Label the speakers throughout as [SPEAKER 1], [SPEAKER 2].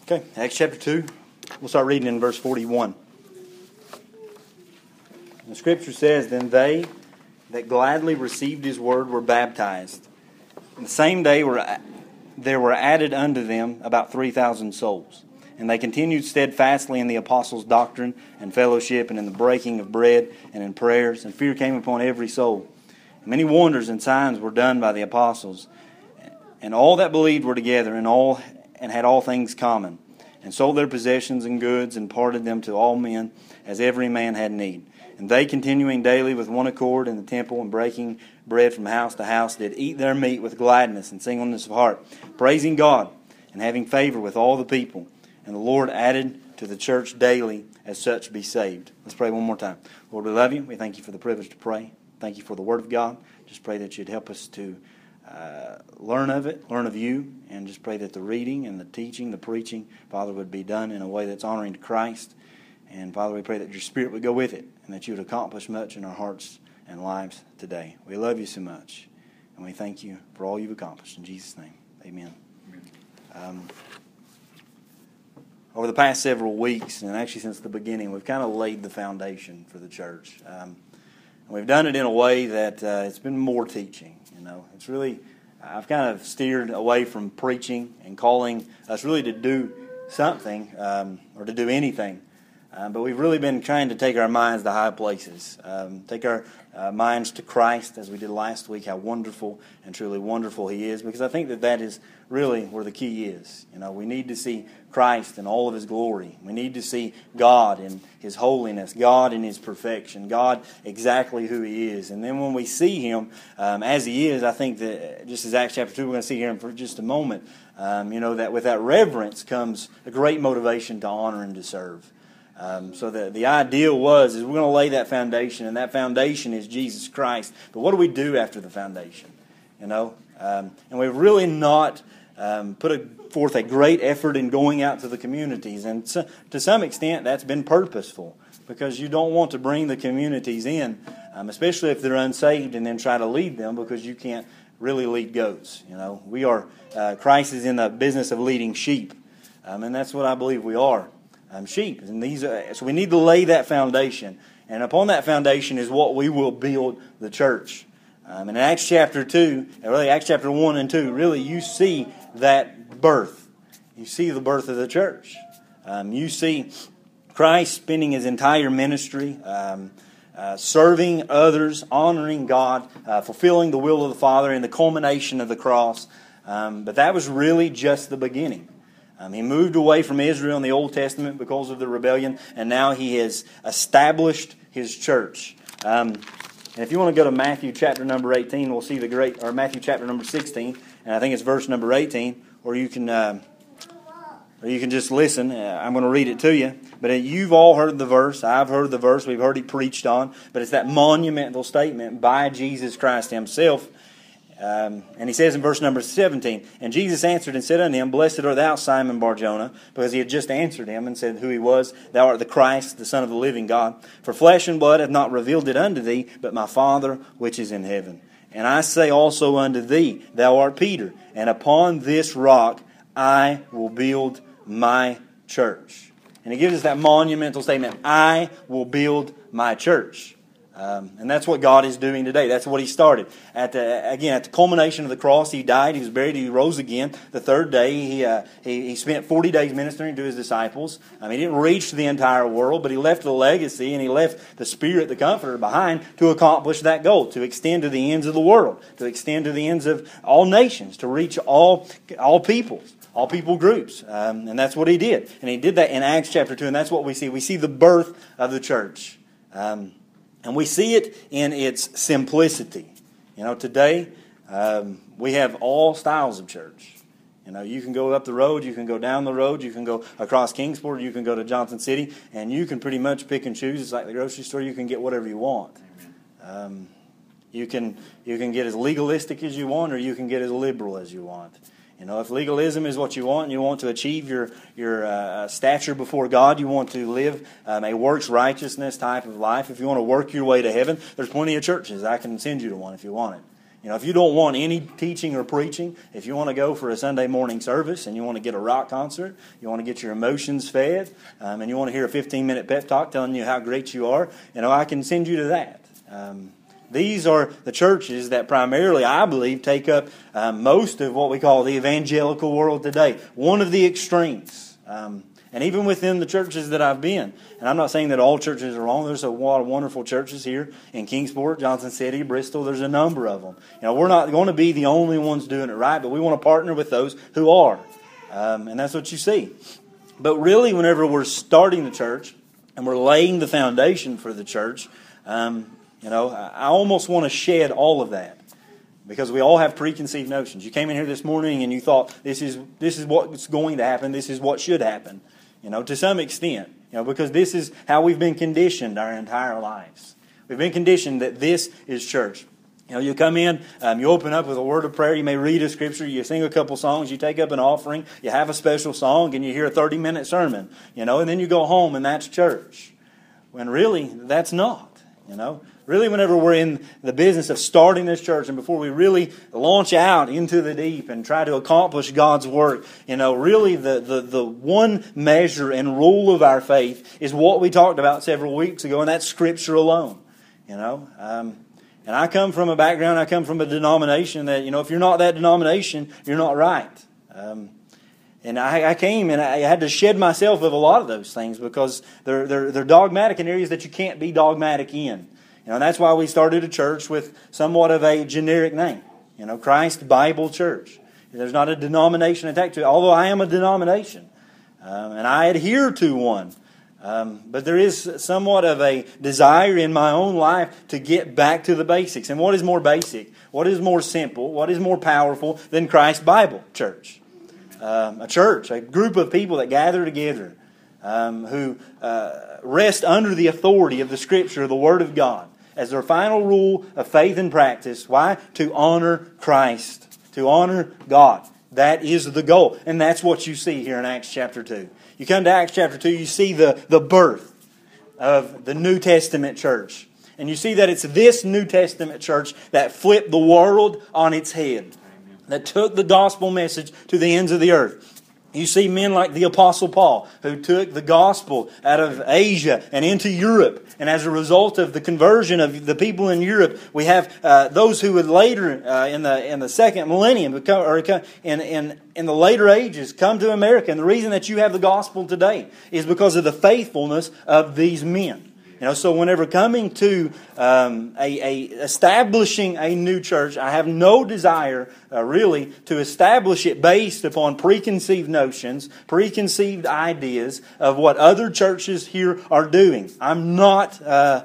[SPEAKER 1] Okay, Acts chapter 2. We'll start reading in verse 41. The Scripture says, "Then they that gladly received his word were baptized. And the same day there were added unto them about 3,000 souls. And they continued steadfastly in the apostles' doctrine and fellowship, and in the breaking of bread, and in prayers. And fear came upon every soul. And many wonders and signs were done by the apostles. And all that believed were together, and had all things common, and sold their possessions and goods, and parted them to all men, as every man had need. And they, continuing daily with one accord in the temple, and breaking bread from house to house, did eat their meat with gladness and singleness of heart, praising God, and having favor with all the people. And the Lord added to the church daily as such be saved." Let's pray one more time. Lord, we love you. We thank you for the privilege to pray. Thank you for the Word of God. Just pray that you'd help us to learn of it, learn of you, and just pray that the reading and the teaching, the preaching, Father, would be done in a way that's honoring to Christ. And Father, we pray that your Spirit would go with it, and that you would accomplish much in our hearts and lives today. We love you so much, and we thank you for all you've accomplished. In Jesus' name, amen. Over the past several weeks, and actually since the beginning, we've kind of laid the foundation for the church. And we've done it in a way that it's been more teaching. It's really, I've kind of steered away from preaching and calling us really to do something or to do anything. But we've really been trying to take our minds to high places, take our minds to Christ, as we did last week, how wonderful and truly wonderful He is, because I think that is really where the key is. We need to see Christ in all of His glory. We need to see God in His holiness, God in His perfection, God exactly who He is. And then when we see Him as He is, I think that, just as Acts chapter 2, we're going to see here in for just a moment, that with that reverence comes a great motivation to honor and to serve. So the ideal is we're going to lay that foundation, and that foundation is Jesus Christ. But what do we do after the foundation? And we've really not put forth a great effort in going out to the communities. And so, to some extent, that's been purposeful, because you don't want to bring the communities in, especially if they're unsaved, and then try to lead them, because you can't really lead goats. We are, Christ is in the business of leading sheep, and that's what I believe we are. Sheep, and so we need to lay that foundation, and upon that foundation is what we will build the church. And in Acts chapter 2, really Acts chapter 1 and 2, really you see that birth. You see the birth of the church. You see Christ spending His entire ministry serving others, honoring God, fulfilling the will of the Father, and the culmination of the cross. But that was really just the beginning. He moved away from Israel in the Old Testament because of the rebellion, and now He has established His church. And if you want to go to Matthew chapter number 18, we'll see or Matthew chapter number 16, and I think it's verse number 18, or you can just listen. I'm going to read it to you. But you've all heard the verse. I've heard the verse. We've heard it preached on. But it's that monumental statement by Jesus Christ Himself. And He says in verse number 17, "And Jesus answered and said unto him, Blessed art thou, Simon Bar-Jonah," because He had just answered him and said who He was. "Thou art the Christ, the Son of the living God. For flesh and blood hath not revealed it unto thee, but my Father which is in heaven. And I say also unto thee, Thou art Peter, and upon this rock I will build my church." And He gives us that monumental statement, "I will build my church." And that's what God is doing today. That's what He started. At the culmination of the cross, He died, He was buried, He rose again. The third day, He spent 40 days ministering to His disciples. He didn't reach the entire world, but He left a legacy, and He left the Spirit, the Comforter, behind to accomplish that goal, to extend to the ends of the world, to extend to the ends of all nations, to reach all peoples. All people groups. And that's what He did. And He did that in Acts chapter 2, and that's what we see. We see the birth of the church. And we see it in its simplicity. Today we have all styles of church. You can go up the road, you can go down the road, you can go across Kingsport, you can go to Johnson City, and you can pretty much pick and choose. It's like the grocery store, you can get whatever you want. You can get as legalistic as you want, or you can get as liberal as you want. If legalism is what you want, and you want to achieve your stature before God, you want to live a works righteousness type of life. If you want to work your way to heaven, there's plenty of churches. I can send you to one if you want it. You know, if you don't want any teaching or preaching, if you want to go for a Sunday morning service and you want to get a rock concert, you want to get your emotions fed, and you want to hear a 15-minute pep talk telling you how great you are, you know, I can send you to that. These are the churches that primarily, I believe, take up most of what we call the evangelical world today. One of the extremes. And even within the churches that I've been, and I'm not saying that all churches are wrong. There's a lot of wonderful churches here in Kingsport, Johnson City, Bristol. There's a number of them. You know, we're not going to be the only ones doing it right, but we want to partner with those who are. And that's what you see. But really, whenever we're starting the church and we're laying the foundation for the church, you know, I almost want to shed all of that. Because we all have preconceived notions. You came in here this morning and you thought, this is what's going to happen, this is what should happen. You know, to some extent. You know, because this is how we've been conditioned our entire lives. We've been conditioned that this is church. You know, you come in, you open up with a word of prayer, you may read a scripture, you sing a couple songs, you take up an offering, you have a special song, and you hear a 30-minute sermon. You know, and then you go home and that's church. When really, that's not. You know. Really, whenever we're in the business of starting this church and before we really launch out into the deep and try to accomplish God's work, you know, really the one measure and rule of our faith is what we talked about several weeks ago, and that's Scripture alone. You know, and I come from a background, I come from a denomination that, you know, if you're not that denomination, you're not right. And I came and I had to shed myself of a lot of those things because they're dogmatic in areas that you can't be dogmatic in. You know, and that's why we started a church with somewhat of a generic name. You know, Christ Bible Church. There's not a denomination attached to it, although I am a denomination. And I adhere to one. But there is somewhat of a desire in my own life to get back to the basics. And what is more basic? What is more simple? What is more powerful than Christ Bible Church? A church, a group of people that gather together who rest under the authority of the Scripture, the Word of God, as their final rule of faith and practice. Why? To honor Christ. To honor God. That is the goal. And that's what you see here in Acts chapter 2. You come to Acts chapter 2, you see the birth of the New Testament church. And you see that it's this New Testament church that flipped the world on its head. That took the gospel message to the ends of the earth. You see men like the Apostle Paul, who took the gospel out of Asia and into Europe. And as a result of the conversion of the people in Europe, we have those who would later, in the second millennium, in the later ages, come to America. And the reason that you have the gospel today is because of the faithfulness of these men. You know, so whenever coming to establishing a new church, I have no desire really to establish it based upon preconceived notions, preconceived ideas of what other churches here are doing. I'm not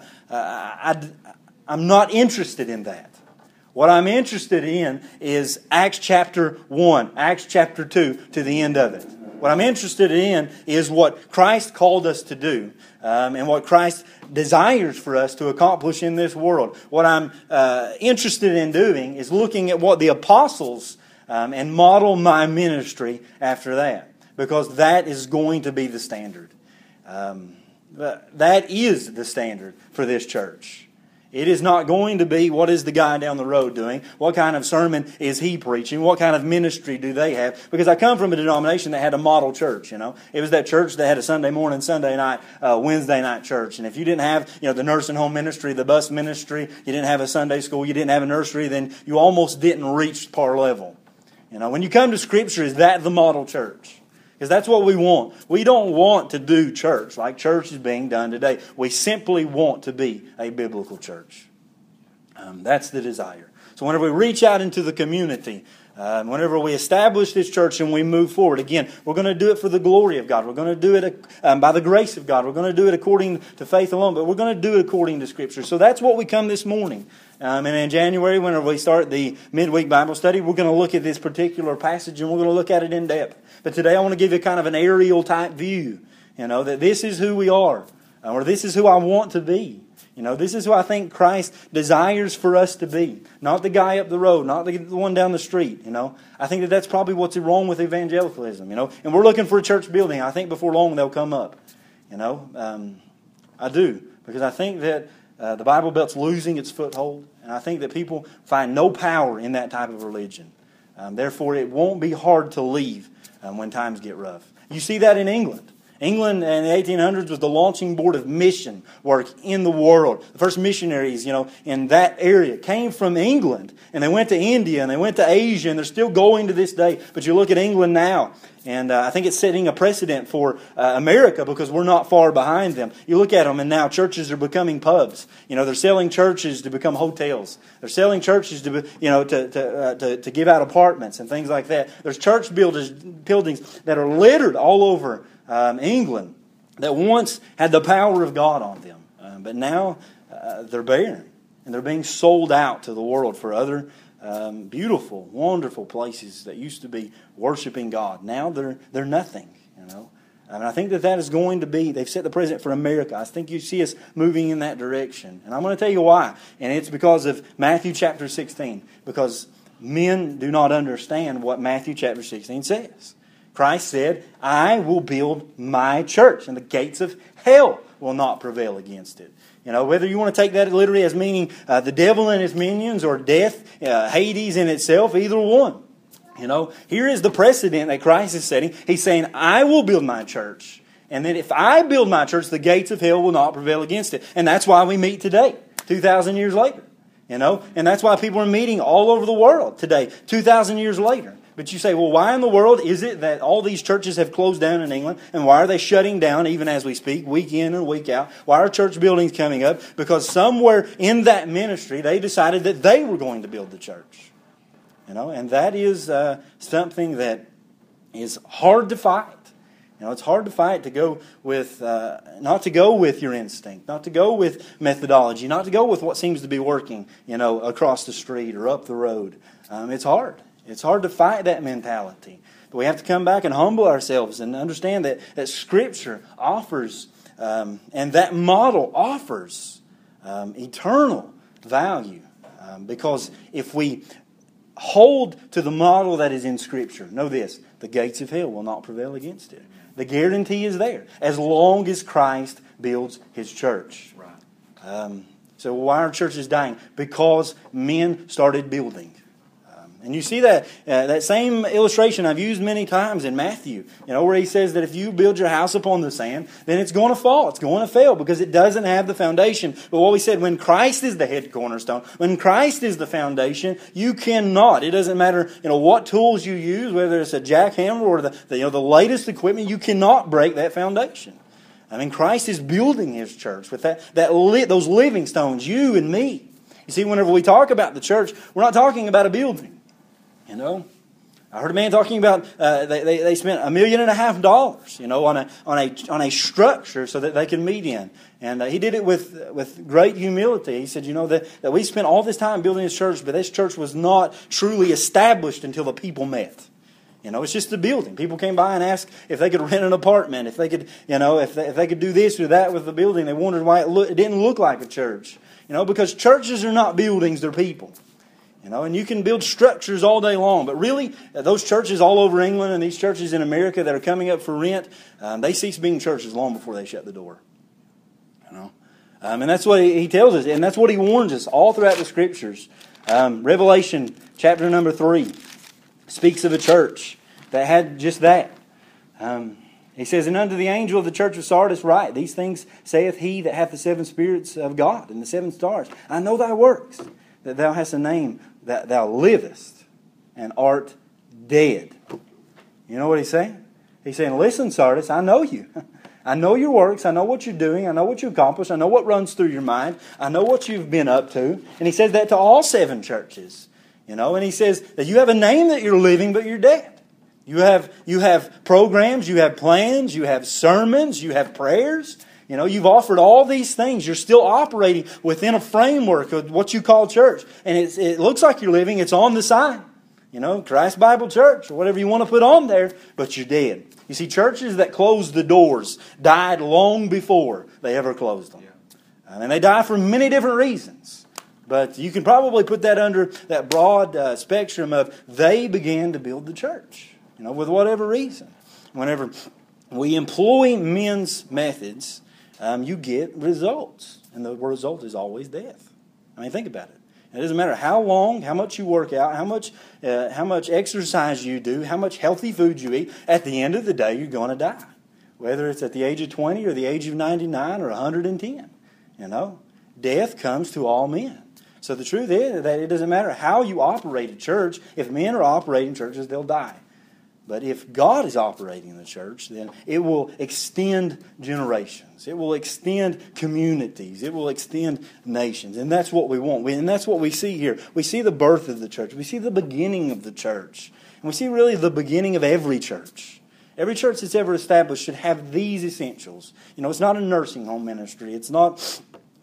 [SPEAKER 1] interested in that. What I'm interested in is Acts chapter 1, Acts chapter 2 to the end of it. What I'm interested in is what Christ called us to do and what Christ desires for us to accomplish in this world. What I'm interested in doing is looking at what the apostles and model my ministry after that. Because that is going to be the standard. That is the standard for this church. It is not going to be what is the guy down the road doing, what kind of sermon is he preaching, what kind of ministry do they have. Because I come from a denomination that had a model church, you know. It was that church that had a Sunday morning, Sunday night, Wednesday night church. And if you didn't have, you know, the nursing home ministry, the bus ministry, you didn't have a Sunday school, you didn't have a nursery, then you almost didn't reach par level. You know, when you come to Scripture, is that the model church? Because that's what we want. We don't want to do church like church is being done today. We simply want to be a biblical church. That's the desire. So whenever we reach out into the community, whenever we establish this church and we move forward, again, we're going to do it for the glory of God. We're going to do it by the grace of God. We're going to do it according to faith alone, but we're going to do it according to Scripture. So that's what we come this morning. And in January, whenever we start the midweek Bible study, we're going to look at this particular passage and we're going to look at it in depth. But today I want to give you kind of an aerial type view, you know, that this is who we are, or this is who I want to be. You know, this is who I think Christ desires for us to be. Not the guy up the road, not the one down the street, you know. I think that that's probably what's wrong with evangelicalism, you know. And we're looking for a church building. I think before long they'll come up, you know. I do, because I think that the Bible Belt's losing its foothold. And I think that people find no power in that type of religion. Therefore, it won't be hard to leave when times get rough. You see that in England. England in the 1800s was the launching board of mission work in the world. The first missionaries, in that area came from England. And they went to India and they went to Asia, and they're still going to this day. But you look at England now, and I think it's setting a precedent for America because we're not far behind them. You look at them, and now churches are becoming pubs. They're selling churches to become hotels. They're selling churches to give out apartments and things like that. There's church buildings that are littered all over England that once had the power of God on them. But now they're barren, and they're being sold out to the world for other beautiful, wonderful places that used to be worshiping God. Now they're nothing, And I think that is going to be, they've set the precedent for America. I think you see us moving in that direction. And I'm going to tell you why. And it's because of Matthew chapter 16. Because men do not understand what Matthew chapter 16 says. Christ said, I will build my church, and the gates of hell will not prevail against it. Whether you want to take that literally as meaning the devil and his minions, or death, Hades in itself, either one. Here is the precedent that Christ is setting. He's saying, I will build my church. And then if I build my church, the gates of hell will not prevail against it. And that's why we meet today, 2,000 years later. And that's why people are meeting all over the world today, 2,000 years later. But you say, well, why in the world is it that all these churches have closed down in England? And why are they shutting down even as we speak, week in and week out? Why are church buildings coming up? Because somewhere in that ministry, they decided that they were going to build the church. And that is something that is hard to fight. It's hard to fight to go with, not to go with your instinct, not to go with methodology, not to go with what seems to be working, across the street or up the road. It's hard. It's hard to fight that mentality. But we have to come back and humble ourselves and understand that Scripture offers, and that model offers eternal value. Because if we hold to the model that is in Scripture, know this, the gates of hell will not prevail against it. The guarantee is there, as long as Christ builds His church. Right. So why are churches dying? Because men started building. And you see that same illustration I've used many times in Matthew, where he says that if you build your house upon the sand, then it's going to fall. It's going to fail because it doesn't have the foundation. But what we said, when Christ is the head cornerstone, when Christ is the foundation, you cannot. It doesn't matter, what tools you use, whether it's a jackhammer or the latest equipment, you cannot break that foundation. Christ is building His church with those living stones, you and me. You see, whenever we talk about the church, we're not talking about a building. I heard a man talking about they spent $1.5 million, on a structure so that they could meet in, and he did it with great humility. He said, that we spent all this time building this church, but this church was not truly established until the people met. It's just a building. People came by and asked if they could rent an apartment, if they could, if they could do this or that with the building. They wondered why it didn't look like a church. Because churches are not buildings; they're people. And you can build structures all day long. But really, those churches all over England and these churches in America that are coming up for rent, they cease being churches long before they shut the door. And that's what he tells us. And that's what he warns us all throughout the Scriptures. Revelation chapter number 3 speaks of a church that had just that. He says, and unto the angel of the church of Sardis write, these things saith he that hath the 7 spirits of God and the 7 stars. I know thy works, that thou hast a name, that thou livest and art dead. You know what he's saying? He's saying, listen, Sardis, I know you. I know your works. I know what you're doing. I know what you accomplish. I know what runs through your mind. I know what you've been up to. And he says that to all 7 churches. And he says that you have a name that you're living, but you're dead. You have programs, you have plans, you have sermons, you have prayers. You've offered all these things. You're still operating within a framework of what you call church. And it looks like you're living. It's on the sign. Christ Bible Church or whatever you want to put on there. But you're dead. You see, churches that closed the doors died long before they ever closed them. Yeah. And they die for many different reasons. But you can probably put that under that broad spectrum of they began to build the church. With whatever reason. Whenever we employ men's methods, you get results. And the result is always death. Think about it. It doesn't matter how long, how much you work out, how much exercise you do, how much healthy food you eat. At the end of the day, you're going to die. Whether it's at the age of 20 or the age of 99 or 110. Death comes to all men. So the truth is that it doesn't matter how you operate a church. If men are operating churches, they'll die. But if God is operating the church, then it will extend generations. It will extend communities. It will extend nations. And that's what we want. And that's what we see here. We see the birth of the church. We see the beginning of the church. And we see really the beginning of every church. Every church that's ever established should have these essentials. It's not a nursing home ministry. It's not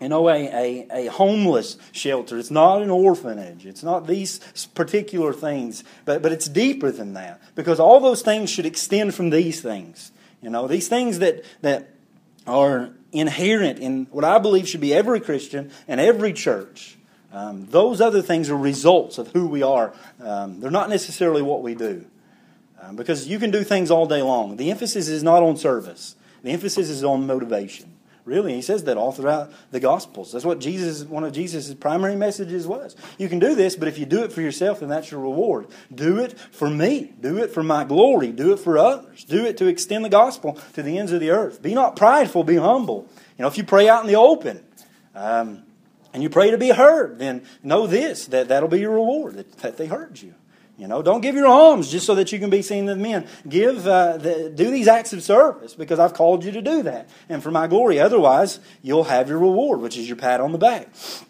[SPEAKER 1] a homeless shelter. It's not an orphanage. It's not these particular things. But it's deeper than that. Because all those things should extend from these things. These things that are inherent in what I believe should be every Christian and every church. Those other things are results of who we are. They're not necessarily what we do. Because you can do things all day long. The emphasis is not on service. The emphasis is on motivation. Really, he says that all throughout the Gospels. That's what one of Jesus' primary messages was. You can do this, but if you do it for yourself, then that's your reward. Do it for me. Do it for my glory. Do it for others. Do it to extend the gospel to the ends of the earth. Be not prideful, be humble. If you pray out in the open, and you pray to be heard, then know this, that'll be your reward, that they heard you. Don't give your alms just so that you can be seen of men. Do these acts of service because I've called you to do that. And for my glory. Otherwise, you'll have your reward, which is your pat on the back.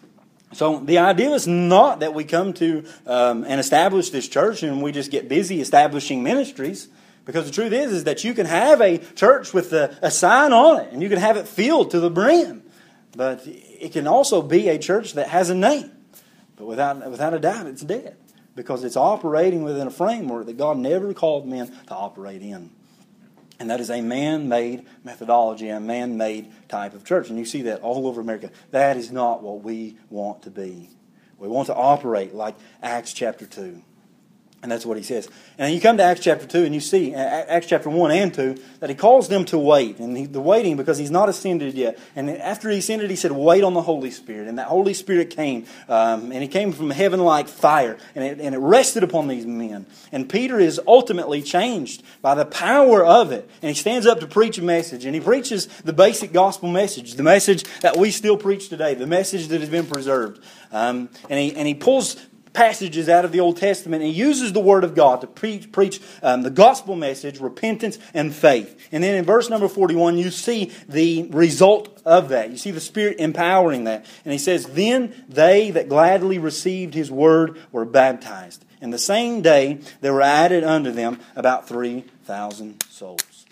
[SPEAKER 1] So the idea is not that we come to and establish this church and we just get busy establishing ministries. Because the truth is that you can have a church with a sign on it. And you can have it filled to the brim. But it can also be a church that has a name. But without a doubt, it's dead. Because it's operating within a framework that God never called men to operate in. And that is a man-made methodology, a man-made type of church. And you see that all over America. That is not what we want to be. We want to operate like Acts chapter 2. And that's what he says. And then you come to Acts chapter 2 and you see, Acts chapter 1 and 2, that he calls them to wait. And the waiting because he's not ascended yet. And after he ascended, he said, wait on the Holy Spirit. And that Holy Spirit came. And he came from heaven like fire. And it rested upon these men. And Peter is ultimately changed by the power of it. And he stands up to preach a message. And he preaches the basic gospel message. The message that we still preach today. The message that has been preserved. And he pulls passages out of the Old Testament and he uses the Word of God to preach the gospel message, repentance and faith. And then in verse number 41 you see the result of that. You see the Spirit empowering that. And he says, then they that gladly received His Word were baptized. And the same day there were added unto them about 3,000 souls.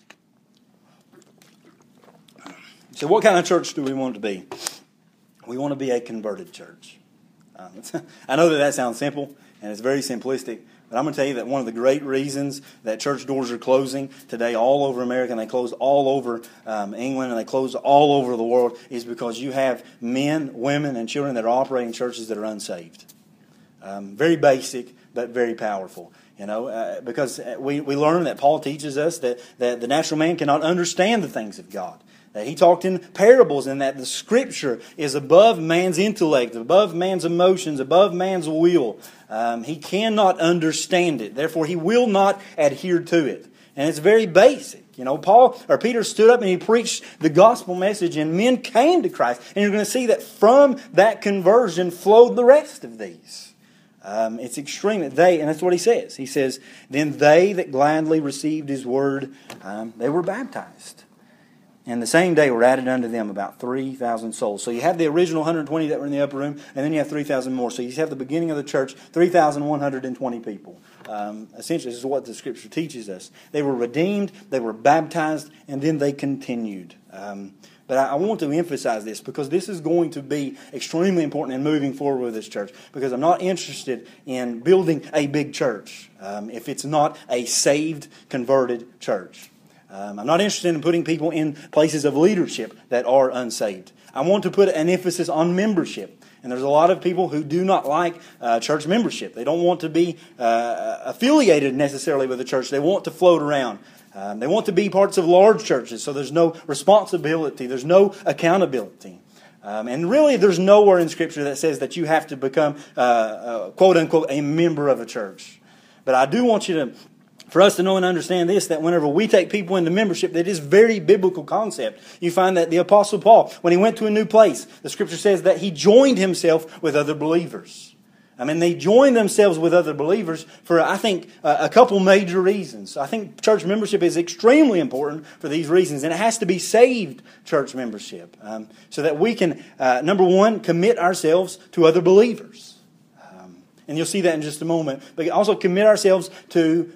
[SPEAKER 1] So what kind of church do we want to be? We want to be a converted church. I know that sounds simple and it's very simplistic, but I'm going to tell you that one of the great reasons that church doors are closing today all over America and they close all over England and they close all over the world is because you have men, women, and children that are operating churches that are unsaved. Very basic, but very powerful. Because we learn that Paul teaches us that the natural man cannot understand the things of God. That he talked in parables and that the Scripture is above man's intellect, above man's emotions, above man's will. He cannot understand it. Therefore, he will not adhere to it. And it's very basic. Peter stood up and he preached the gospel message and men came to Christ. And you're going to see that from that conversion flowed the rest of these. It's extreme that and that's what he says. He says, then they that gladly received His Word, they were baptized. And the same day were added unto them about 3,000 souls. So you have the original 120 that were in the upper room, and then you have 3,000 more. So you have the beginning of the church, 3,120 people. Essentially, this is what the Scripture teaches us. They were redeemed, they were baptized, and then they continued. But I want to emphasize this because this is going to be extremely important in moving forward with this church. Because I'm not interested in building a big church if it's not a saved, converted church. I'm not interested in putting people in places of leadership that are unsaved. I want to put an emphasis on membership. And there's a lot of people who do not like church membership. They don't want to be affiliated necessarily with the church. They want to float around. They want to be parts of large churches, so there's no responsibility. There's no accountability. And really, there's nowhere in Scripture that says that you have to become, quote unquote, a member of a church. But I do want for us to know and understand this, that whenever we take people into membership, that is a very biblical concept. You find that the Apostle Paul, when he went to a new place, the Scripture says that he joined himself with other believers. I mean, they join themselves with other believers for, I think, a couple major reasons. I think church membership is extremely important for these reasons, and it has to be saved church membership, so that we can, number one, commit ourselves to other believers. And you'll see that in just a moment. But also commit ourselves to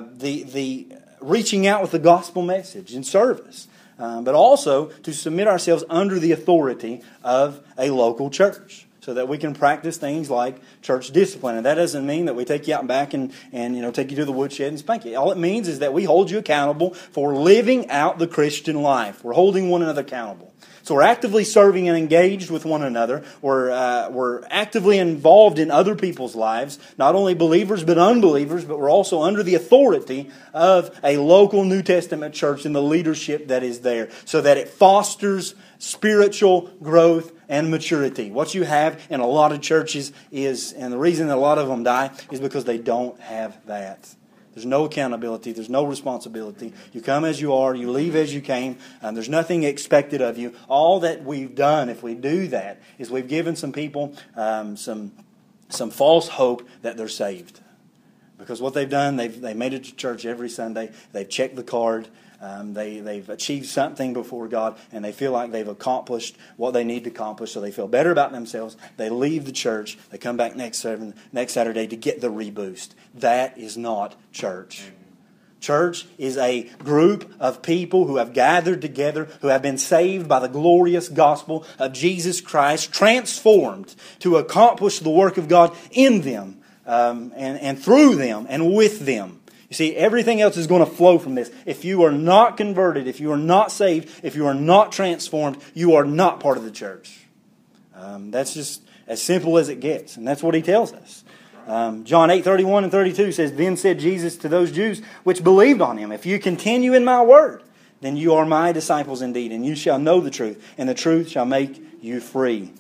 [SPEAKER 1] the reaching out with the gospel message in service. But also to submit ourselves under the authority of a local church, so that we can practice things like church discipline. And that doesn't mean that we take you out back and take you to the woodshed and spank you. All it means is that we hold you accountable for living out the Christian life. We're holding one another accountable. So we're actively serving and engaged with one another. We're actively involved in other people's lives, not only believers but unbelievers, but we're also under the authority of a local New Testament church and the leadership that is there, so that it fosters spiritual growth and maturity. What you have in a lot of churches is, and the reason that a lot of them die, is because they don't have that. There's no accountability. There's no responsibility. You come as you are. You leave as you came. There's nothing expected of you. All that we've done, if we do that, is we've given some people some false hope that they're saved. Because what they've done, they've made it to church every Sunday. They've checked the card. They've achieved something before God, and they feel like they've accomplished what they need to accomplish, so they feel better about themselves. They leave the church. They come back next Saturday to get the reboost. That is not church. Church is a group of people who have gathered together, who have been saved by the glorious gospel of Jesus Christ, transformed to accomplish the work of God in them, and through them and with them. You see, everything else is going to flow from this. If you are not converted, if you are not saved, if you are not transformed, you are not part of the church. That's just as simple as it gets. And that's what he tells us. John 8:31 and 32 says, "Then said Jesus to those Jews which believed on him, If you continue in my word, then you are my disciples indeed, and you shall know the truth, and the truth shall make you free."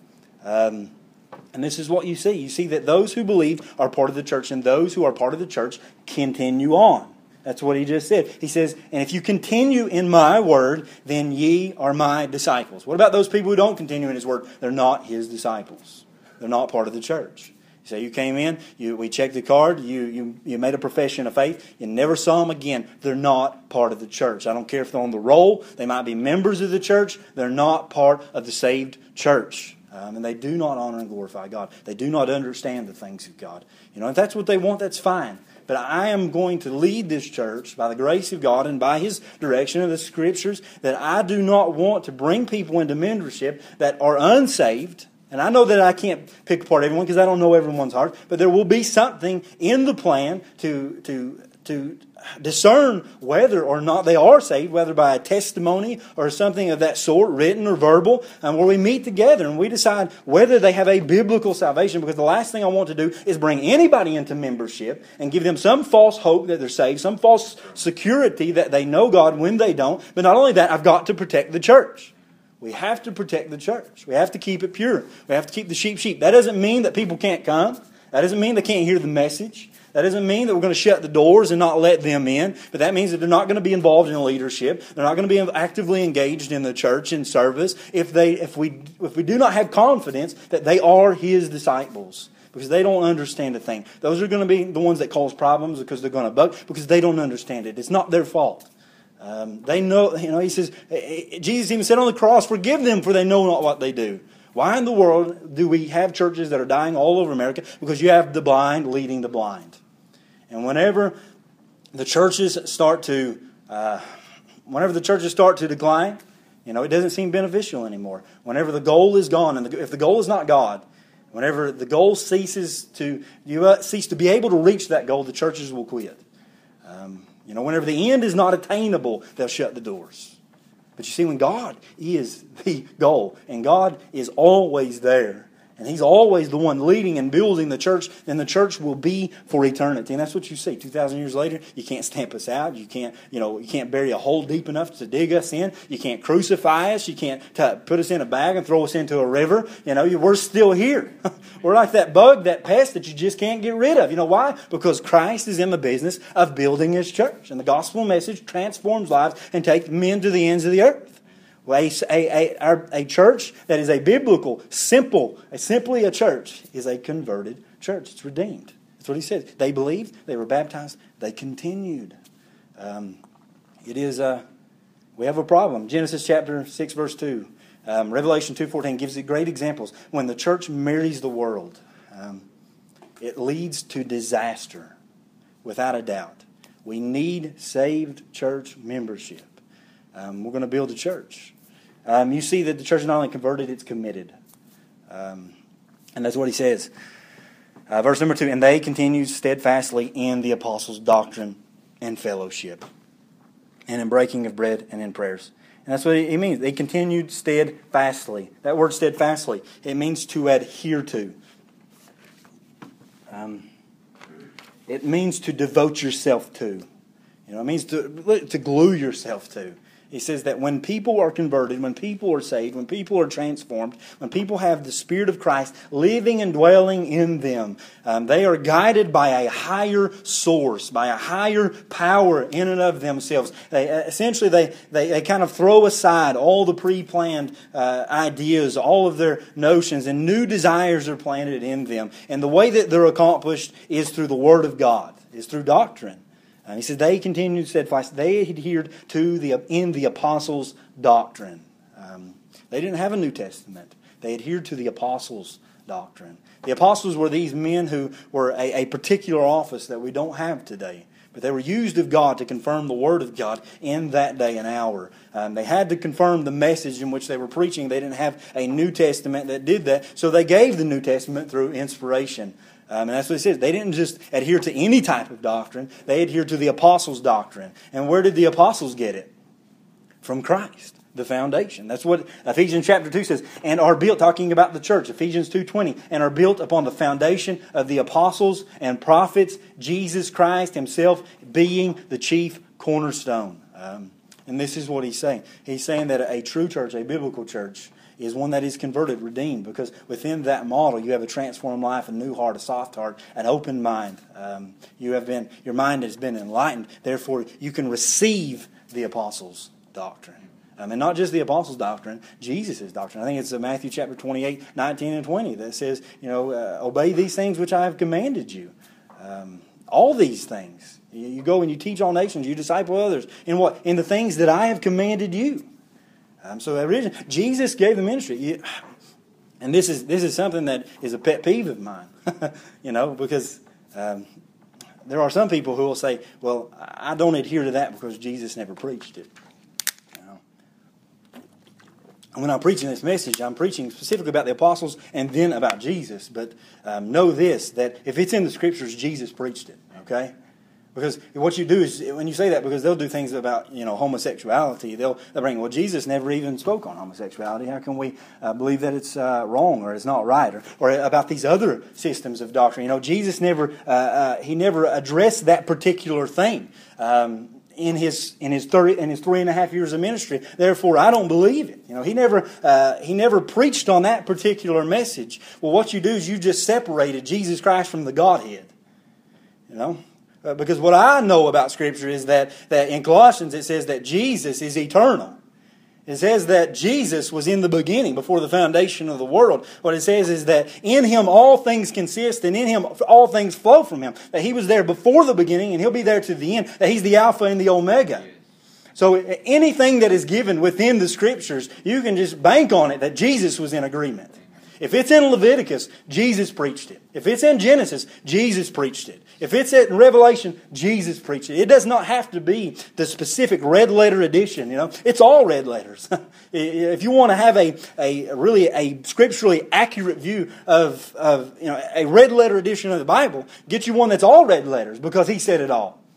[SPEAKER 1] And this is what you see. You see that those who believe are part of the church, and those who are part of the church continue on. That's what he just said. He says, "And if you continue in my word, then ye are my disciples." What about those people who don't continue in his word? They're not his disciples. They're not part of the church. You say you came in, we checked the card, you made a profession of faith, you never saw them again. They're not part of the church. I don't care if they're on the roll. They might be members of the church. They're not part of the saved church. And they do not honor and glorify God. They do not understand the things of God. If that's what they want, that's fine. But I am going to lead this church by the grace of God and by His direction of the Scriptures, that I do not want to bring people into membership that are unsaved. And I know that I can't pick apart everyone because I don't know everyone's heart. But there will be something in the plan to discern whether or not they are saved, whether by a testimony or something of that sort, written or verbal, where we meet together and we decide whether they have a biblical salvation. Because the last thing I want to do is bring anybody into membership and give them some false hope that they're saved, some false security that they know God when they don't. But not only that, I've got to protect the church. We have to protect the church. We have to keep it pure. We have to keep the sheep. That doesn't mean that people can't come. That doesn't mean they can't hear the message. That doesn't mean that we're going to shut the doors and not let them in. But that means that they're not going to be involved in leadership. They're not going to be actively engaged in the church in service if we do not have confidence that they are His disciples. Because they don't understand a thing. Those are going to be the ones that cause problems because they're going to bug, because they don't understand it. It's not their fault. They know, He says, Jesus even said on the cross, "Forgive them, for they know not what they do." Why in the world do we have churches that are dying all over America? Because you have the blind leading the blind. And whenever the churches start to decline, it doesn't seem beneficial anymore. Whenever the goal is gone, and if the goal is not God, whenever the goal cease to be able to reach that goal, the churches will quit. Whenever the end is not attainable, they'll shut the doors. But you see, when God is the goal, and God is always there, and He's always the one leading and building the church, then the church will be for eternity. And that's what you see. 2,000 years later, you can't stamp us out. You can't bury a hole deep enough to dig us in. You can't crucify us. You can't put us in a bag and throw us into a river. We're still here. We're like that bug, that pest that you just can't get rid of. You know why? Because Christ is in the business of building His church. And the gospel message transforms lives and takes men to the ends of the earth. A church that is a biblical, simply a church, is a converted church. It's redeemed. That's what he says. They believed, they were baptized, they continued. We have a problem. Genesis chapter 6, verse 2. Revelation 2:14 gives it great examples. When the church marries the world, it leads to disaster, without a doubt. We need saved church membership. We're going to build a church. You see that the church is not only converted, it's committed. And that's what he says. Verse number 2, and they continued steadfastly in the apostles' doctrine and fellowship, and in breaking of bread and in prayers. And that's what he means. They continued steadfastly. That word steadfastly, it means to adhere to. It means to devote yourself to. It means to glue yourself to. He says that when people are converted, when people are saved, when people are transformed, when people have the Spirit of Christ living and dwelling in them, they are guided by a higher source, by a higher power in and of themselves. They kind of throw aside all the pre-planned ideas, all of their notions, and new desires are planted in them. And the way that they're accomplished is through the Word of God, is through doctrine. He said they continued steadfast. They adhered to the apostles' doctrine. They didn't have a New Testament. They adhered to the apostles' doctrine. The apostles were these men who were a particular office that we don't have today. But they were used of God to confirm the Word of God in that day and hour. They had to confirm the message in which they were preaching. They didn't have a New Testament that did that. So they gave the New Testament through inspiration. And that's what it says. They didn't just adhere to any type of doctrine. They adhered to the apostles' doctrine. And where did the apostles get it? From Christ, the foundation. That's what Ephesians chapter 2 says. And are built, talking about the church, Ephesians 2:20, and are built upon the foundation of the apostles and prophets, Jesus Christ Himself being the chief cornerstone. And this is what he's saying. He's saying that a true church, a biblical church, is one that is converted, redeemed, because within that model you have a transformed life, a new heart, a soft heart, an open mind. Your mind has been enlightened. Therefore, you can receive the apostles' doctrine. And not just the apostles' doctrine, Jesus' doctrine. I think it's Matthew chapter 28, 19 and 20 that says, obey these things which I have commanded you. All these things. You go and you teach all nations, you disciple others. In what? In the things that I have commanded you. So originally, Jesus gave the ministry. And this is something that is a pet peeve of mine. Because there are some people who will say, well, I don't adhere to that because Jesus never preached it. When I'm preaching this message, I'm preaching specifically about the apostles and then about Jesus. But know this, that if it's in the Scriptures, Jesus preached it. Okay? Because what you do is, when you say that, because they'll do things about homosexuality, they'll bring, well, Jesus never even spoke on homosexuality. How can we believe that it's wrong or it's not right? Or about these other systems of doctrine. Jesus never addressed that particular thing in his 3.5 years of ministry. Therefore, I don't believe it. He never preached on that particular message. Well, what you do is you just separated Jesus Christ from the Godhead. Because what I know about Scripture is that in Colossians it says that Jesus is eternal. It says that Jesus was in the beginning, before the foundation of the world. What it says is that in Him all things consist, and in Him all things flow from Him. That He was there before the beginning, and He'll be there to the end. That He's the Alpha and the Omega. So anything that is given within the Scriptures, you can just bank on it that Jesus was in agreement. If it's in Leviticus, Jesus preached it. If it's in Genesis, Jesus preached it. If it's in Revelation, Jesus preached it. It does not have to be the specific red letter edition. It's all red letters. If you want to have a scripturally accurate view of a red letter edition of the Bible, get you one that's all red letters, because He said it all.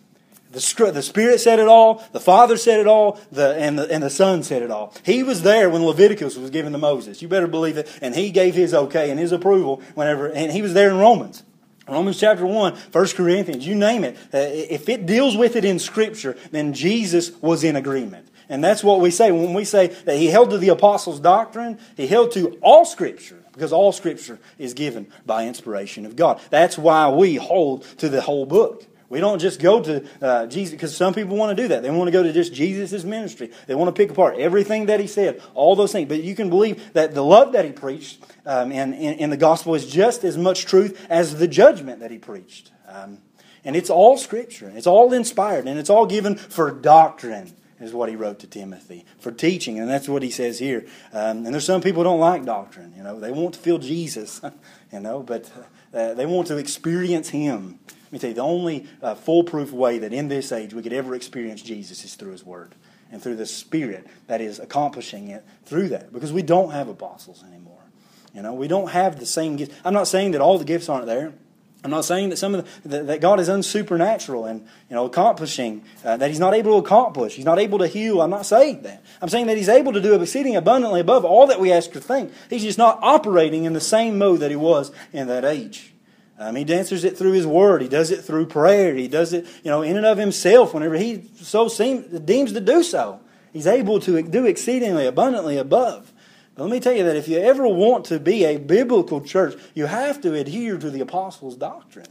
[SPEAKER 1] The Spirit said it all. The Father said it all. And the Son said it all. He was there when Leviticus was given to Moses. You better believe it. And he gave his okay and his approval whenever. And he was there in Romans. Romans chapter 1, 1 Corinthians, you name it. If it deals with it in Scripture, then Jesus was in agreement. And that's what we say. When we say that He held to the apostles' doctrine, He held to all Scripture. Because all Scripture is given by inspiration of God. That's why we hold to the whole book. We don't just go to Jesus, because some people want to do that. They want to go to just Jesus' ministry. They want to pick apart everything that He said, all those things. But you can believe that the love that He preached in the gospel is just as much truth as the judgment that He preached. And it's all Scripture. It's all inspired. And it's all given for doctrine, is what he wrote to Timothy, for teaching. And that's what he says here. And there's some people who don't like doctrine. They want to feel Jesus, but they want to experience Him. Let me tell you, the only foolproof way that in this age we could ever experience Jesus is through His Word and through the Spirit that is accomplishing it through that. Because we don't have apostles anymore. We don't have the same gifts. I'm not saying that all the gifts aren't there. I'm not saying that some of that God is unsupernatural and accomplishing that He's not able to accomplish. He's not able to heal. I'm not saying that. I'm saying that He's able to do exceeding abundantly above all that we ask or think. He's just not operating in the same mode that He was in that age. He answers it through His Word. He does it through prayer. He does it, in and of Himself whenever He deems to do so. He's able to do exceedingly abundantly above. But let me tell you that if you ever want to be a biblical church, you have to adhere to the apostles' doctrine.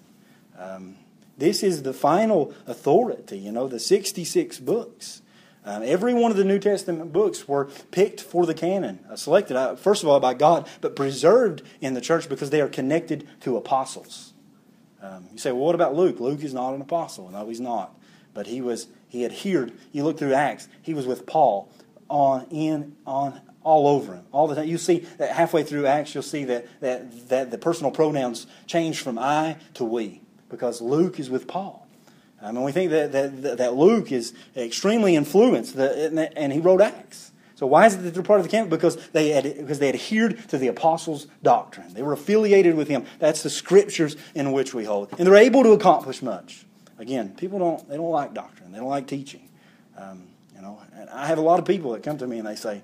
[SPEAKER 1] This is the final authority, the 66 books. Every one of the New Testament books were picked for the canon, selected, first of all, by God, but preserved in the church because they are connected to apostles. You say, well, what about Luke? Luke is not an apostle. No, he's not. But he adhered. You look through Acts, he was with Paul all over him, all the time. You see that halfway through Acts, you'll see that the personal pronouns change from I to we, because Luke is with Paul. And we think that Luke is extremely influenced, and he wrote Acts. So why is it that they're part of the canon? Because they adhered to the apostles' doctrine. They were affiliated with him. That's the Scriptures in which we hold, and they're able to accomplish much. Again, people don't like doctrine. They don't like teaching. And I have a lot of people that come to me and they say,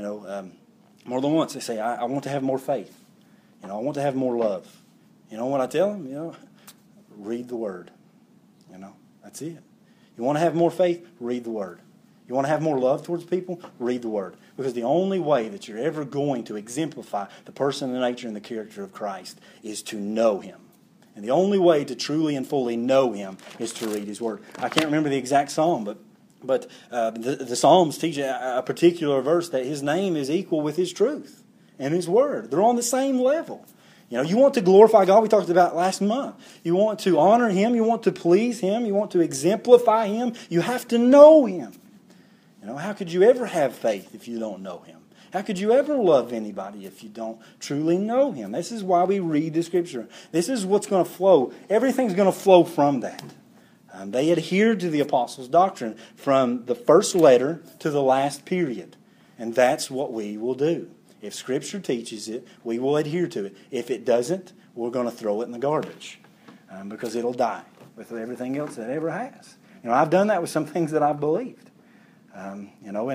[SPEAKER 1] more than once, they say, I want to have more faith. I want to have more love. What I tell them? Read the Word. That's it. You want to have more faith? Read the Word. You want to have more love towards people? Read the Word. Because the only way that you're ever going to exemplify the person, the nature, and the character of Christ is to know Him. And the only way to truly and fully know Him is to read His Word. I can't remember the exact psalm, but the Psalms teach a particular verse that His name is equal with His truth and His Word. They're on the same level. You want to glorify God, we talked about last month. You want to honor Him, you want to please Him, you want to exemplify Him, you have to know Him. How could you ever have faith if you don't know Him? How could you ever love anybody if you don't truly know Him? This is why we read the Scripture. This is what's going to flow. Everything's going to flow from that. They adhered to the apostles' doctrine from the first letter to the last period. And that's what we will do. If Scripture teaches it, we will adhere to it. If it doesn't, we're going to throw it in the garbage because it'll die with everything else that it ever has. I've done that with some things that I've believed. And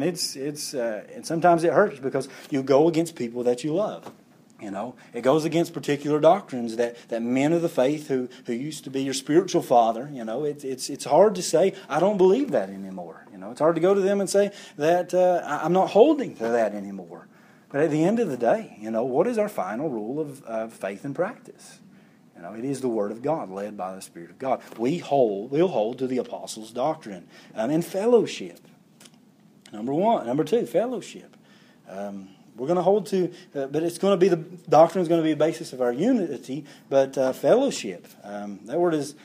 [SPEAKER 1] and sometimes it hurts because you go against people that you love. It goes against particular doctrines that men of the faith who used to be your spiritual father. It's hard to say, I don't believe that anymore. It's hard to go to them and say that I'm not holding to that anymore. But at the end of the day, what is our final rule of faith and practice? It is the Word of God, led by the Spirit of God. We'll hold to the apostles' doctrine and fellowship. Number two, fellowship. We're going to hold to, but it's going to be the doctrine is going to be the basis of our unity. But fellowship, that word is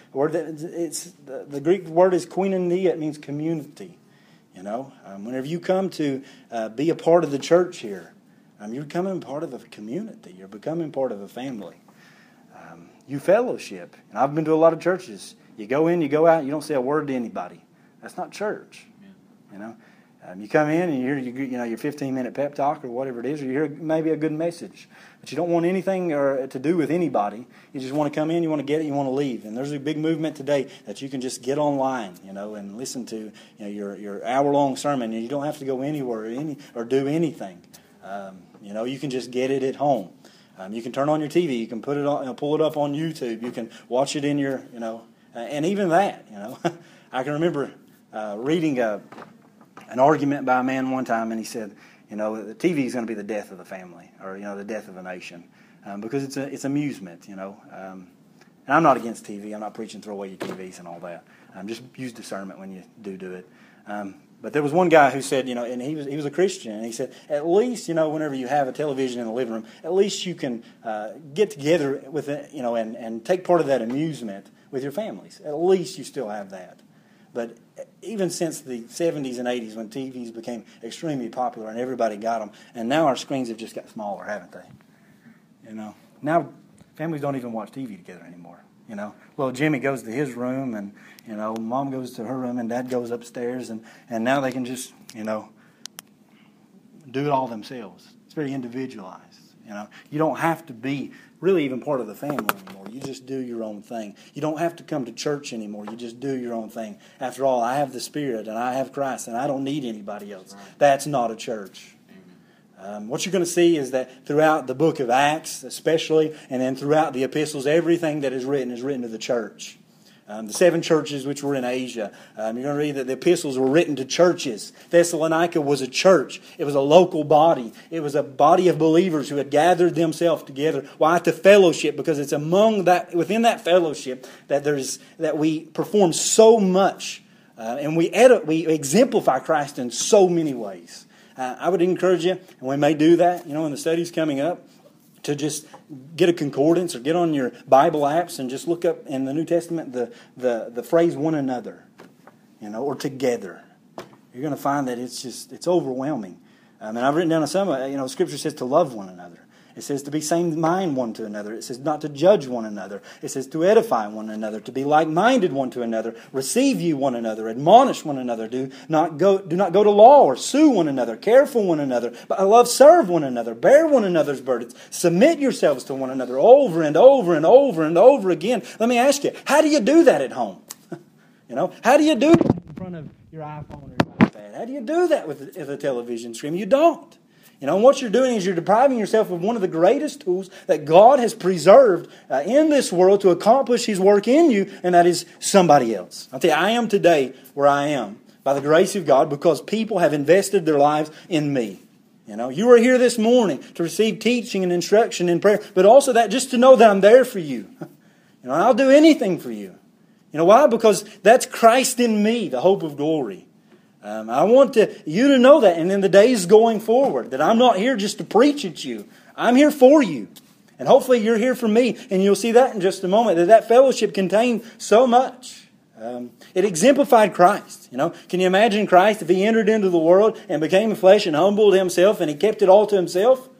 [SPEAKER 1] the Greek word is koinonia. It means community. Whenever you come to be a part of the church here, you're becoming part of a community. You're becoming part of a family. You fellowship, and I've been to a lot of churches. You go in, you go out, you don't say a word to anybody. That's not church. You come in and you hear your 15-minute pep talk or whatever it is, or you hear maybe a good message, but you don't want anything to do with anybody. You just want to come in, you want to get it, you want to leave. And there's a big movement today that you can just get online, and listen to your hour-long sermon, and you don't have to go anywhere or do anything. You can just get it at home. You can turn on your TV, you can put it on, pull it up on YouTube, you can watch it in your, and even that, I can remember reading an argument by a man one time, and he said, the TV is going to be the death of the family, or the death of a nation, because it's amusement, And I'm not against TV. I'm not preaching throw away your TVs and all that. Just use discernment when you do it. But there was one guy who said, and he was a Christian, and he said, at least, whenever you have a television in the living room, at least you can get together with it, and take part of that amusement with your families. At least you still have that. But even since the 70s and 80s, when TVs became extremely popular and everybody got them, and now our screens have just got smaller, haven't they? Now families don't even watch TV together anymore. Little Jimmy goes to his room, and Mom goes to her room, and Dad goes upstairs, and now they can just do it all themselves. It's very individualized. You don't have to be really even part of the family anymore. You just do your own thing. You don't have to come to church anymore. You just do your own thing. After all, I have the Spirit, and I have Christ, and I don't need anybody else. That's not a church. What you're going to see is that throughout the book of Acts, especially, and then throughout the epistles, everything that is written to the church. The 7 churches which were in Asia. You're going to read that the epistles were written to churches. Thessalonica was a church. It was a local body. It was a body of believers who had gathered themselves together. Why? To fellowship, because it's within that fellowship that we perform so much, and we exemplify Christ in so many ways. I would encourage you, and we may do that, in the studies coming up, to just get a concordance or get on your Bible apps and just look up in the New Testament the phrase one another, or together. You're going to find that it's overwhelming. And I've written down some, Scripture says to love one another. It says to be same mind one to another. It says not to judge one another. It says to edify one another, to be like-minded one to another, receive you one another, admonish one another, do not go to law or sue one another, care for one another, but I love serve one another, bear one another's burdens, submit yourselves to one another over and over and over and over again. Let me ask you, how do you do that at home? How do you do that in front of your iPhone or your iPad? How do you do that with a television screen? You don't. And what you're doing is you're depriving yourself of one of the greatest tools that God has preserved in this world to accomplish His work in you, and that is somebody else. I'll tell you, I am today where I am by the grace of God because people have invested their lives in me. You are here this morning to receive teaching and instruction and prayer, but also that just to know that I'm there for you. I'll do anything for you. Why? Because that's Christ in me, the hope of glory. I want you to know that, and in the days going forward, that I'm not here just to preach at you. I'm here for you. And hopefully you're here for me, and you'll see that in just a moment, that fellowship contained so much. It exemplified Christ. Can you imagine Christ if He entered into the world and became flesh and humbled Himself, and He kept it all to Himself?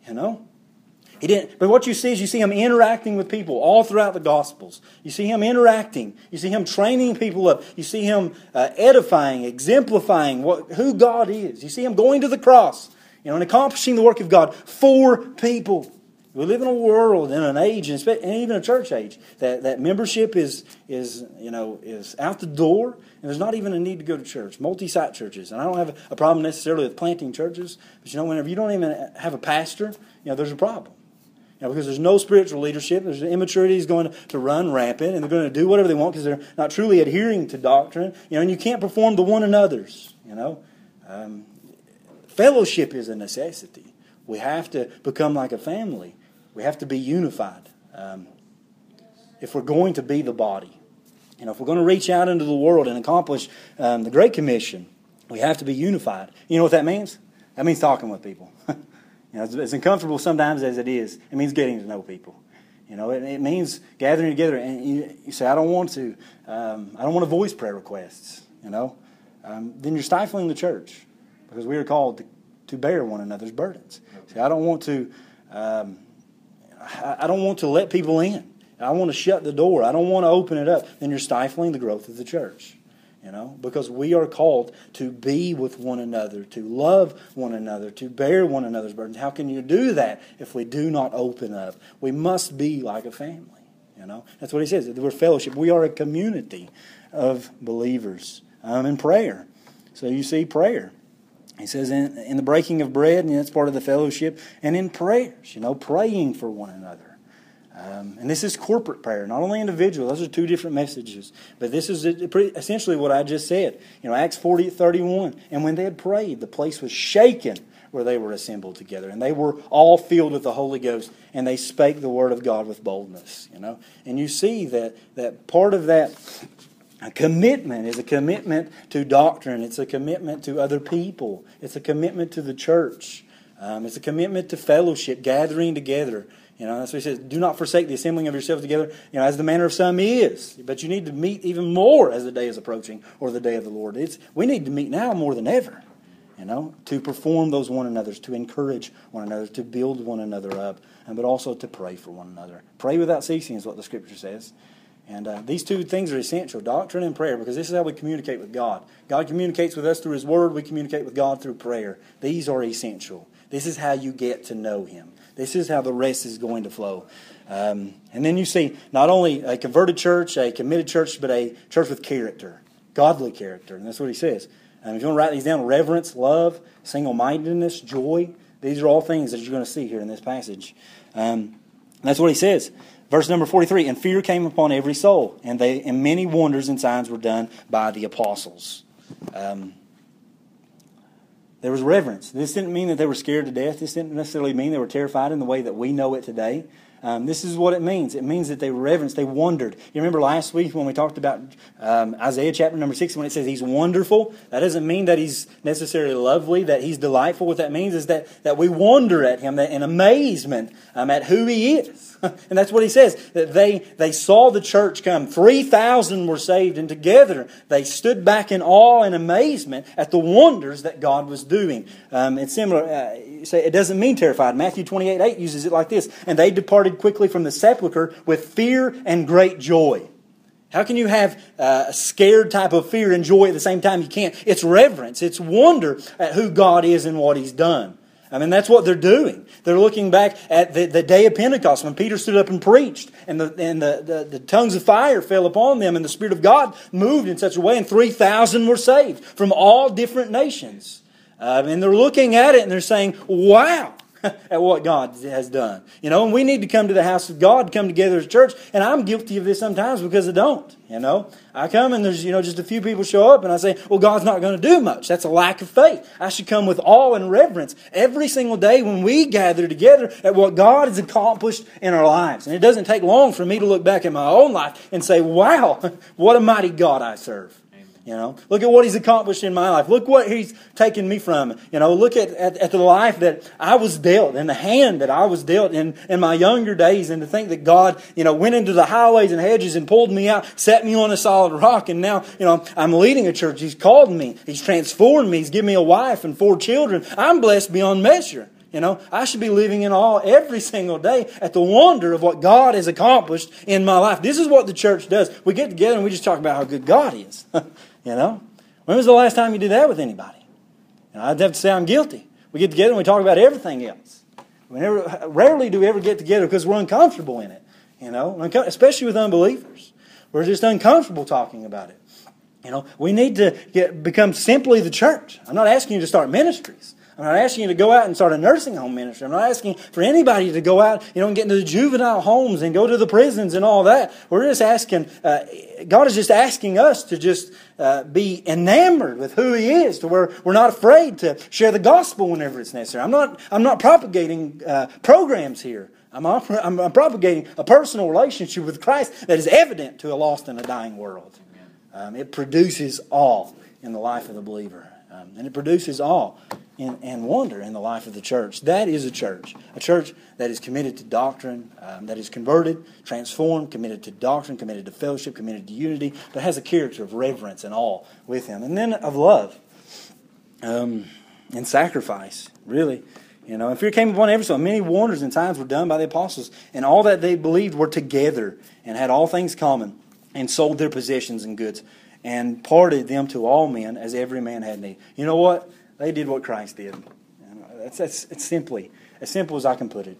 [SPEAKER 1] He didn't. But what you see is you see Him interacting with people all throughout the Gospels. You see Him interacting. You see Him training people up. You see Him edifying, exemplifying who God is. You see Him going to the cross, and accomplishing the work of God for people. We live in a world, in an age, and even a church age, that membership is out the door, and there's not even a need to go to church. Multi-site churches, and I don't have a problem necessarily with planting churches, but whenever you don't even have a pastor, there's a problem. Because there's no spiritual leadership, there's immaturity is going to run rampant, and they're going to do whatever they want because they're not truly adhering to doctrine. And you can't perform to one another's. Fellowship is a necessity. We have to become like a family. We have to be unified. If we're going to be the body, if we're going to reach out into the world and accomplish the Great Commission, we have to be unified. You know what that means? That means talking with people. As uncomfortable sometimes as it is, it means getting to know people. It means gathering together, and you say, I don't want to voice prayer requests. Then you're stifling the church, because we are called to bear one another's burdens. See, I don't want to let people in. I want to shut the door. I don't want to open it up. Then you're stifling the growth of the church. because we are called to be with one another, to love one another, to bear one another's burdens. How can you do that if we do not open up? We must be like a family. That's what he says. We're fellowship. We are a community of believers in prayer. So you see prayer. He says in the breaking of bread, and that's part of the fellowship, and in prayers, praying for one another. And this is corporate prayer, not only individual. Those are two different messages. But this is essentially what I just said. Acts 40:31. And when they had prayed, the place was shaken where they were assembled together. And they were all filled with the Holy Ghost. And they spake the word of God with boldness. And you see that part of that commitment is a commitment to doctrine. It's a commitment to other people. It's a commitment to the church. It's a commitment to fellowship, gathering together. That's what he says. Do not forsake the assembling of yourselves together, as the manner of some is. But you need to meet even more as the day is approaching, or the day of the Lord. We need to meet now more than ever, to perform those one another's, to encourage one another, to build one another up, but also to pray for one another. Pray without ceasing is what the Scripture says. And these two things are essential, doctrine and prayer, because this is how we communicate with God. God communicates with us through His Word. We communicate with God through prayer. These are essential. This is how you get to know Him. This is how the rest is going to flow. And then you see not only a converted church, a committed church, but a church with character, godly character. And that's what he says. If you want to write these down, reverence, love, single-mindedness, joy. These are all things that you're going to see here in this passage. That's what he says. Verse number 43, and fear came upon every soul, and many wonders and signs were done by the apostles. There was reverence. This didn't mean that they were scared to death. This didn't necessarily mean they were terrified in the way that we know it today. This is what it means. It means that they reverenced, they wondered. You remember last week when we talked about Isaiah chapter number 6, when it says He's wonderful? That doesn't mean that He's necessarily lovely, that He's delightful. What that means is that we wonder at Him, that in amazement at who He is. And that's what he says, that they saw the church come. 3,000 were saved, and together they stood back in awe and amazement at the wonders that God was doing. It's similar. It doesn't mean terrified. Matthew 28:8 uses it like this. And they departed quickly from the sepulchre with fear and great joy. How can you have a scared type of fear and joy at the same time? You can't. It's reverence. It's wonder at who God is and what He's done. That's what they're doing. They're looking back at the day of Pentecost when Peter stood up and preached, and the tongues of fire fell upon them, and the Spirit of God moved in such a way, and 3,000 were saved from all different nations. And they're looking at it and they're saying, wow, at what God has done. And we need to come to the house of God, come together as a church. And I'm guilty of this sometimes because I don't. I come and there's, just a few people show up and I say, well, God's not going to do much. That's a lack of faith. I should come with awe and reverence every single day when we gather together at what God has accomplished in our lives. And it doesn't take long for me to look back at my own life and say, wow, what a mighty God I serve. Look at what He's accomplished in my life. Look what He's taken me from. Look at the life that I was dealt and the hand that I was dealt in my younger days. And to think that God, went into the highways and hedges and pulled me out, set me on a solid rock. And now, I'm leading a church. He's called me. He's transformed me. He's given me a wife and 4 children. I'm blessed beyond measure. I should be living in awe every single day at the wonder of what God has accomplished in my life. This is what the church does. We get together and we just talk about how good God is. When was the last time you did that with anybody? I'd have to say I'm guilty. We get together and we talk about everything else. Rarely do we ever get together because we're uncomfortable in it. Especially with unbelievers. We're just uncomfortable talking about it. We need to become simply the church. I'm not asking you to start ministries. I'm not asking you to go out and start a nursing home ministry. I'm not asking for anybody to go out, and get into the juvenile homes and go to the prisons and all that. We're just asking, God is just asking us to just be enamored with who He is, to where we're not afraid to share the gospel whenever it's necessary. I'm not propagating programs here. I'm propagating a personal relationship with Christ that is evident to a lost and a dying world. It produces awe in the life of the believer. And it produces awe and wonder in the life of the church. That is a church that is committed to doctrine, that is converted, transformed, committed to doctrine, committed to fellowship, committed to unity, but has a character of reverence and awe with Him. And then of love and sacrifice, really. And fear came upon every soul. Many wonders and signs were done by the apostles, and all that they believed were together and had all things common and sold their possessions and goods. and parted them to all men as every man had need. You know what? They did what Christ did. It's simply as simple as I can put it.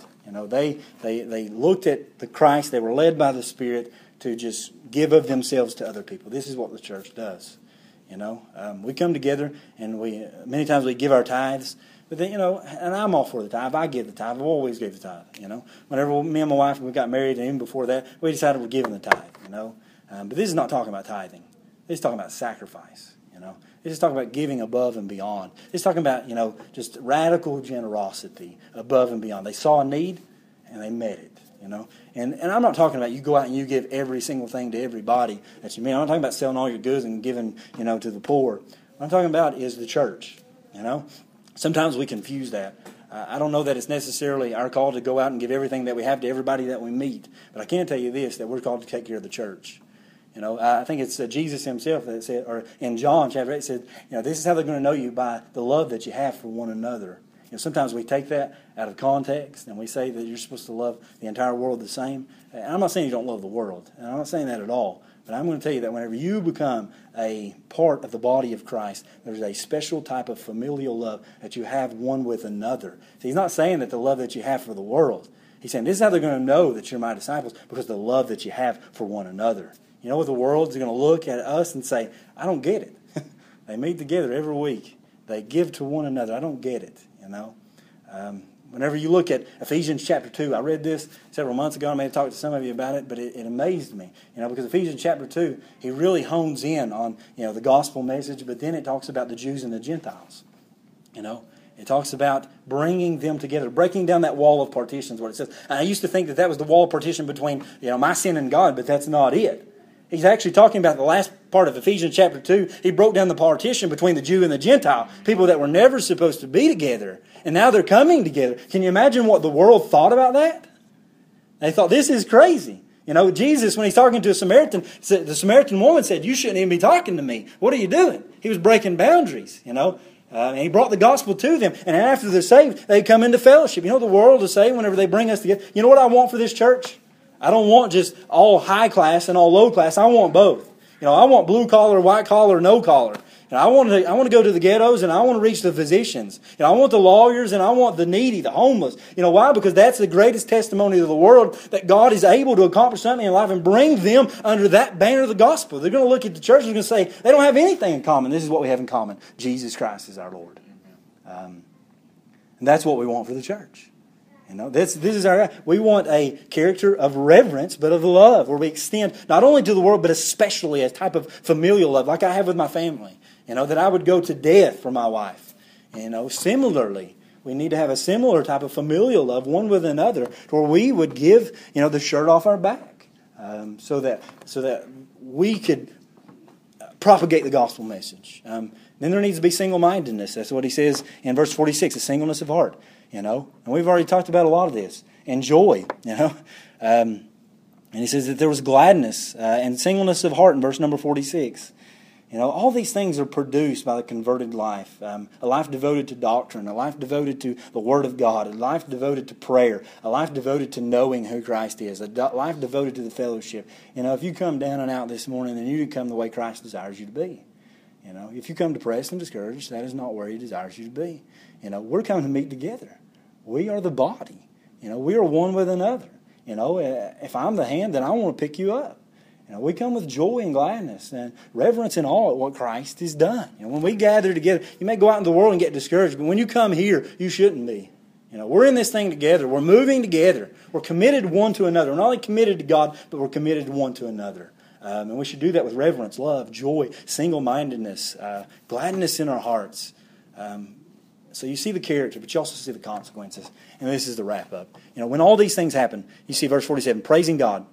[SPEAKER 1] They looked at the Christ. They were led by the Spirit to just give of themselves to other people. This is what the church does. We come together and many times we give our tithes. But then, and I'm all for the tithe. I give the tithe. I've always gave the tithe. Whenever me and my wife, we got married, and even before that, we decided we're giving the tithe. But this is not talking about tithing. This is talking about sacrifice. This is talking about giving above and beyond. This is talking about, just radical generosity above and beyond. They saw a need, and they met it. And I'm not talking about you go out and you give every single thing to everybody that you meet. I'm not talking about selling all your goods and giving, to the poor. What I'm talking about is the church. Sometimes we confuse that. I don't know that it's necessarily our call to go out and give everything that we have to everybody that we meet. But I can tell you this, that we're called to take care of the church. I think it's Jesus himself that said, or in John chapter 8 said, this is how they're going to know you, by the love that you have for one another. Sometimes we take that out of context and we say that you're supposed to love the entire world the same. And I'm not saying you don't love the world. And I'm not saying that at all. But I'm going to tell you that whenever you become a part of the body of Christ, there's a special type of familial love that you have one with another. See, he's not saying that the love that you have for the world. He's saying this is how they're going to know that you're my disciples, because of the love that you have for one another. You know what the world's going to look at us and say, I don't get it. They meet together every week. They give to one another. I don't get it, Whenever you look at Ephesians chapter 2, I read this several months ago. I may have talked to some of you about it, but it amazed me. Because Ephesians chapter 2, he really hones in on, the gospel message, but then it talks about the Jews and the Gentiles. It talks about bringing them together, breaking down that wall of partitions, what it says. And I used to think that was the wall of partition between, my sin and God, but that's not it. He's actually talking about the last part of Ephesians chapter 2. He broke down the partition between the Jew and the Gentile, people that were never supposed to be together. And now they're coming together. Can you imagine what the world thought about that? They thought, this is crazy. Jesus, when he's talking to a Samaritan, the Samaritan woman said, you shouldn't even be talking to me. What are you doing? He was breaking boundaries, And he brought the gospel to them. And after they're saved, they come into fellowship. The world is saying whenever they bring us together, you know what I want for this church? I don't want just all high class and all low class. I want both. I want blue collar, white collar, no collar. And I want to go to the ghettos and I want to reach the physicians. I want the lawyers and I want the needy, the homeless. Why? Because that's the greatest testimony of the world, that God is able to accomplish something in life and bring them under that banner of the gospel. They're going to look at the church and they're going to say, they don't have anything in common. This is what we have in common. Jesus Christ is our Lord. And that's what we want for the church. This is we want a character of reverence, but of love, where we extend not only to the world, but especially a type of familial love, like I have with my family. That I would go to death for my wife. Similarly, we need to have a similar type of familial love, one with another, where we would give, the shirt off our back, so that we could propagate the gospel message. Then there needs to be single-mindedness. That's what he says in verse 46, a singleness of heart. And we've already talked about a lot of this. And joy, and he says that there was gladness and singleness of heart in verse number 46. All these things are produced by the converted life. A life devoted to doctrine, a life devoted to the Word of God, a life devoted to prayer, a life devoted to knowing who Christ is, a life devoted to the fellowship. If you come down and out this morning, then you come the way Christ desires you to be. If you come depressed and discouraged, that is not where He desires you to be. We're coming to meet together. We are the body. We are one with another. If I'm the hand, then I want to pick you up. We come with joy and gladness and reverence and awe at what Christ has done. When we gather together, you may go out in the world and get discouraged, but when you come here, you shouldn't be. We're in this thing together. We're moving together. We're committed one to another. We're not only committed to God, but we're committed one to another. And we should do that with reverence, love, joy, single-mindedness, gladness in our hearts. So you see the character, but you also see the consequences. And this is the wrap-up. When all these things happen, you see verse 47, praising God.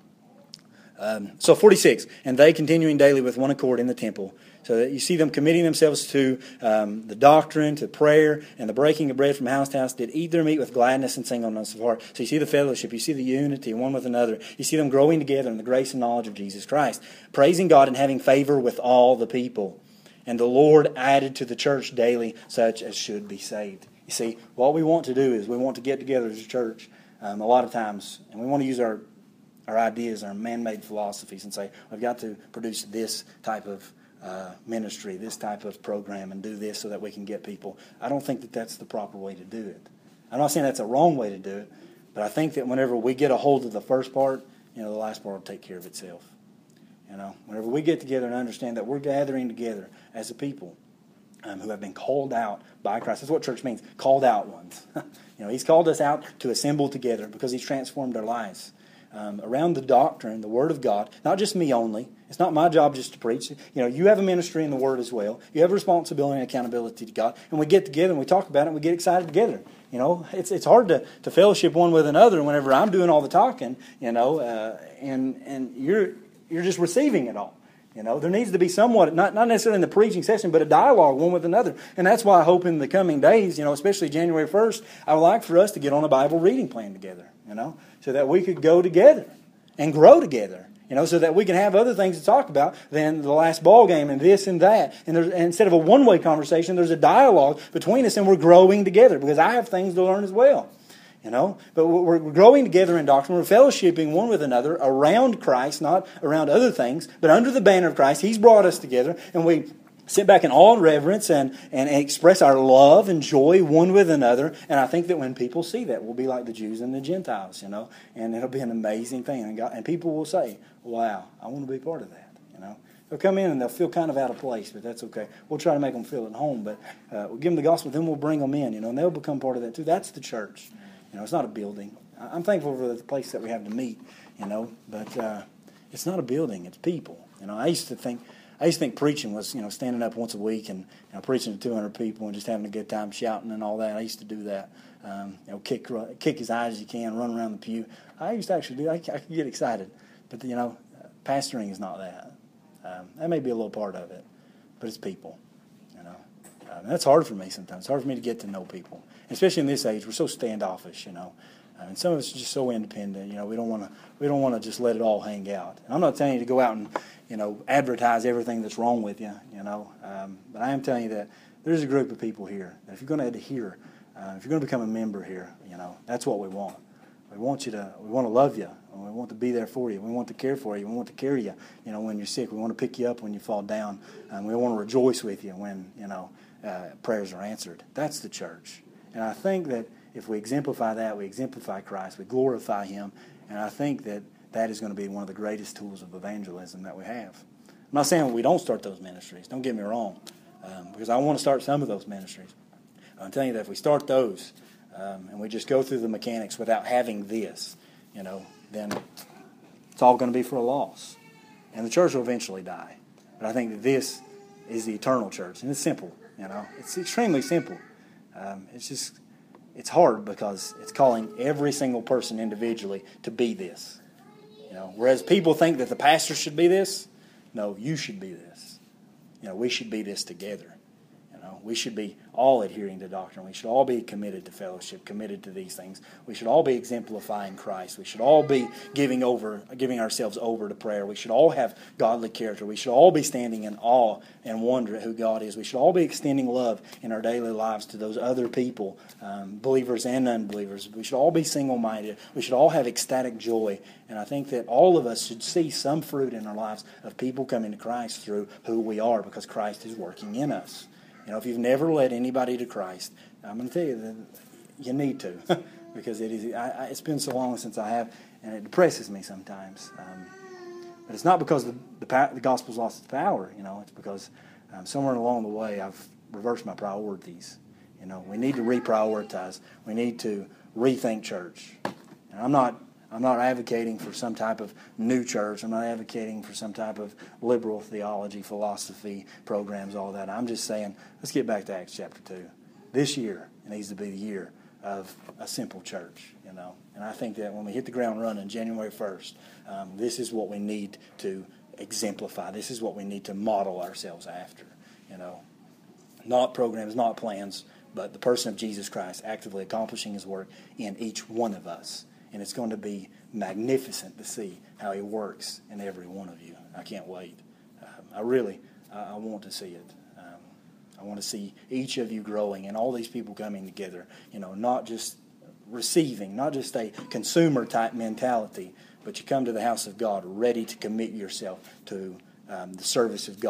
[SPEAKER 1] So 46, and they continuing daily with one accord in the temple. So that you see them committing themselves to the doctrine, to prayer, and the breaking of bread from house to house, did eat their meat with gladness and singleness of heart. So you see the fellowship, you see the unity one with another. You see them growing together in the grace and knowledge of Jesus Christ. Praising God and having favor with all the people. And the Lord added to the church daily such as should be saved. You see, what we want to do is we want to get together as a church a lot of times, and we want to use our ideas, our man-made philosophies, and say, I've got to produce this type of ministry, this type of program, and do this so that we can get people. I don't think that that's the proper way to do it. I'm not saying that's a wrong way to do it, but I think that whenever we get a hold of the first part, the last part will take care of itself. Whenever we get together and understand that we're gathering together as a people who have been called out by Christ. That's what church means, called out ones. He's called us out to assemble together because He's transformed our lives. Around the doctrine, the Word of God, not just me only. It's not my job just to preach. You have a ministry in the Word as well. You have responsibility and accountability to God. And we get together and we talk about it and we get excited together. It's hard to fellowship one with another whenever I'm doing all the talking, and you're just receiving it all. There needs to be somewhat, not necessarily in the preaching session, but a dialogue one with another. And that's why I hope in the coming days, especially January 1st, I would like for us to get on a Bible reading plan together, so that we could go together and grow together, so that we can have other things to talk about than the last ball game and this and that. And instead of a one-way conversation, there's a dialogue between us and we're growing together because I have things to learn as well. But we're growing together in doctrine. We're fellowshipping one with another around Christ, not around other things, but under the banner of Christ. He's brought us together, and we sit back in awe and reverence and express our love and joy one with another. And I think that when people see that, we'll be like the Jews and the Gentiles, and it'll be an amazing thing. And people will say, wow, I want to be part of that. They'll come in and they'll feel kind of out of place, but that's okay. We'll try to make them feel at home, but we'll give them the gospel, then we'll bring them in, and they'll become part of that too. That's the church. It's not a building. I'm thankful for the place that we have to meet, but it's not a building. It's people. I used to think preaching was, standing up once a week and preaching to 200 people and just having a good time shouting and all that. I used to do that. Kick as high as you can, run around the pew. I used to actually do that. I could get excited. But, pastoring is not that. That may be a little part of it, but it's people. And that's hard for me sometimes. It's hard for me to get to know people. Especially in this age, we're so standoffish, and some of us are just so independent. We don't want to just let it all hang out. And I'm not telling you to go out and advertise everything that's wrong with you. But I am telling you that there's a group of people here that if you're going to adhere, if you're going to become a member here, that's what we want. We want to love you. We want to be there for you. We want to care for you. We want to carry you, when you're sick. We want to pick you up when you fall down. We want to rejoice with you when prayers are answered. That's the church. And I think that if we exemplify that, we exemplify Christ, we glorify Him, and I think that that is going to be one of the greatest tools of evangelism that we have. I'm not saying we don't start those ministries. Don't get me wrong, because I want to start some of those ministries. I'm telling you that if we start those and we just go through the mechanics without having this, then it's all going to be for a loss. And the church will eventually die. But I think that this is the eternal church, and it's simple. It's extremely simple. It's hard because it's calling every single person individually to be this. Whereas people think that the pastor should be this, no, you should be this. We should be this together. We should be all adhering to doctrine. We should all be committed to fellowship, committed to these things. We should all be exemplifying Christ. We should all be giving ourselves over to prayer. We should all have godly character. We should all be standing in awe and wonder at who God is. We should all be extending love in our daily lives to those other people, believers and unbelievers. We should all be single-minded. We should all have ecstatic joy. And I think that all of us should see some fruit in our lives of people coming to Christ through who we are, because Christ is working in us. If you've never led anybody to Christ, I'm going to tell you that you need to, because it's been so long since I have, and it depresses me sometimes. But it's not because the gospel's lost its power. It's because somewhere along the way I've reversed my priorities. We need to reprioritize. We need to rethink church. And I'm not advocating for some type of new church. I'm not advocating for some type of liberal theology, philosophy, programs, all that. I'm just saying, let's get back to Acts chapter 2. This year needs to be the year of a simple church, And I think that when we hit the ground running January 1st, this is what we need to exemplify. This is what we need to model ourselves after, Not programs, not plans, but the person of Jesus Christ actively accomplishing His work in each one of us. And it's going to be magnificent to see how He works in every one of you. I can't wait. I want to see it. I want to see each of you growing and all these people coming together. Not just receiving, not just a consumer-type mentality, but you come to the house of God ready to commit yourself to the service of God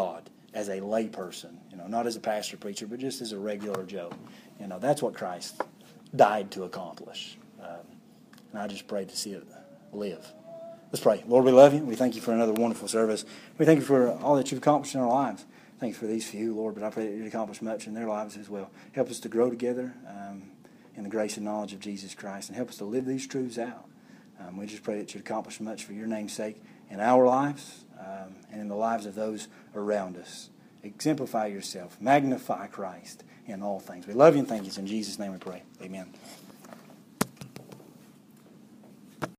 [SPEAKER 1] as a lay person, not as a pastor preacher, but just as a regular Joe. That's what Christ died to accomplish. And I just pray to see it live. Let's pray. Lord, we love you. We thank you for another wonderful service. We thank you for all that you've accomplished in our lives. Thanks for these few, Lord, but I pray that you'd accomplish much in their lives as well. Help us to grow together in the grace and knowledge of Jesus Christ, and help us to live these truths out. We just pray that you'd accomplish much for your name's sake in our lives and in the lives of those around us. Exemplify yourself. Magnify Christ in all things. We love you and thank you. In Jesus' name we pray. Amen.